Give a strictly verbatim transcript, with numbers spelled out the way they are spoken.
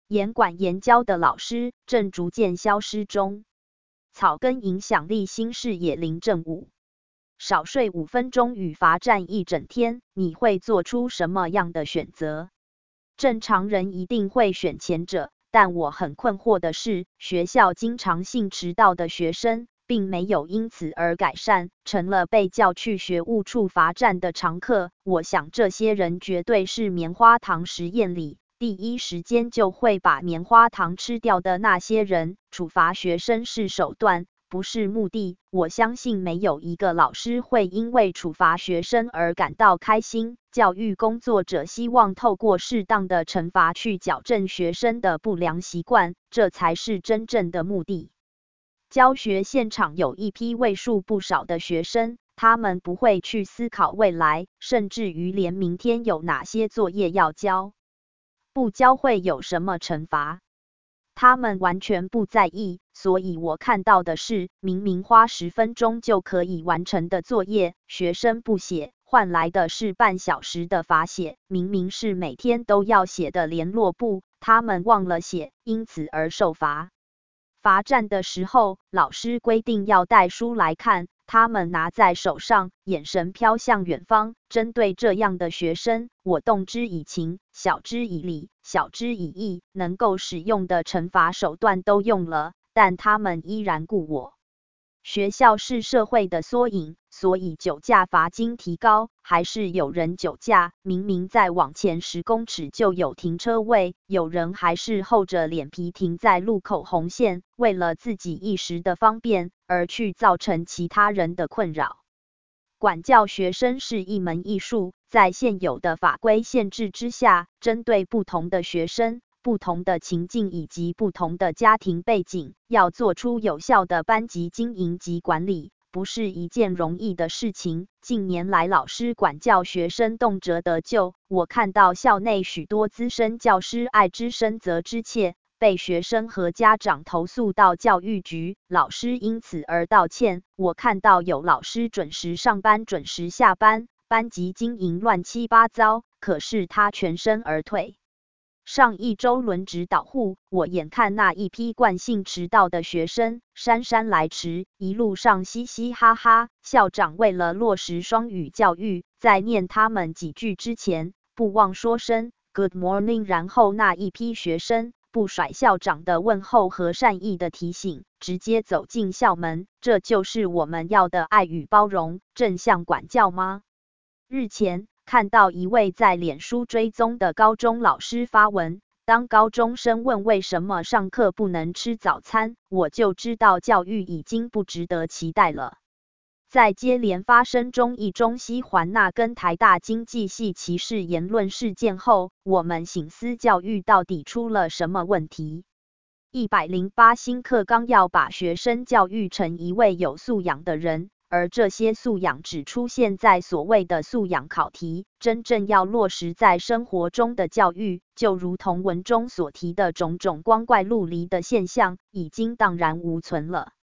严管严教的老师正逐渐消失中。草根影响力新视野林正武，少睡五分钟与罚站一整天，你会做出什么样的选择？正常人一定会选前者，但我很困惑的是，学校经常性迟到的学生并没有因此而改善，成了被叫去学务处罚站的常客。我想这些人绝对是棉花糖实验里第一时间就会把棉花糖吃掉的那些人。处罚学生是手段，不是目的。我相信没有一个老师会因为处罚学生而感到开心。教育工作者希望透过适当的惩罚去矫正学生的不良习惯，这才是真正的目的。教学现场有一批为数不少的学生，他们不会去思考未来，甚至于连明天有哪些作业要交，不交会有什么惩罚，他们完全不在意。所以我看到的是，明明花十分钟就可以完成的作业，学生不写，换来的是半小时的罚写。明明是每天都要写的联络簿，他们忘了写，因此而受罚。罚站的时候，老师规定要带书来看，他们拿在手上，眼神飘向远方。针对这样的学生，我动之以情，晓之以理，晓之以义，能够使用的惩罚手段都用了，但他们依然故我。学校是社会的缩影，所以酒驾罚金提高，还是有人酒驾，明明在往前十公尺就有停车位，有人还是厚着脸皮停在路口红线，为了自己一时的方便，而去造成其他人的困扰。管教学生是一门艺术，在现有的法规限制之下，针对不同的学生、不同的情境以及不同的家庭背景，要做出有效的班级经营及管理，不是一件容易的事情。近年来，老师管教学生动辄得咎，我看到校内许多资深教师爱之深责之切，被学生和家长投诉到教育局，老师因此而道歉。我看到有老师准时上班、准时下班，班级经营乱七八糟，可是他全身而退。上一周轮值导护，我眼看那一批惯性迟到的学生姗姗来迟，一路上嘻嘻哈哈。校长为了落实双语教育，在念他们几句之前，不忘说声 Good morning， 然后那一批学生不甩校长的问候和善意的提醒，直接走进校门。这就是我们要的爱与包容、正向管教吗？日前看到一位在脸书追踪的高中老师发文，当高中生问为什么上课不能吃早餐，我就知道教育已经不值得期待了。在接连发生中一中西环那跟台大经济系歧视言论事件后，我们省思教育到底出了什么问题。一百零八新课纲要把学生教育成一位有素养的人，而这些素养只出现在所谓的素养考题，真正要落实在生活中的教育，就如同文中所提的种种光怪陆离的现象，已经荡然无存了。